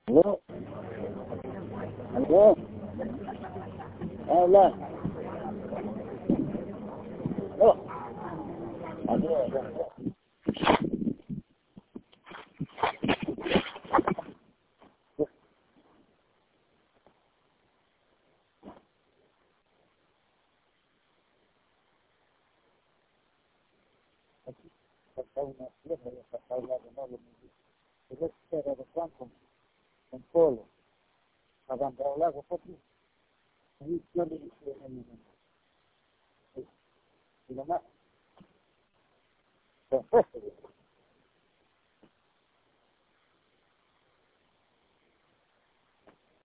Alô? Alô? Olá. Alô? Alô? Yo espero de campo, en polo, a Bandar Lago, porque ahí yo le dije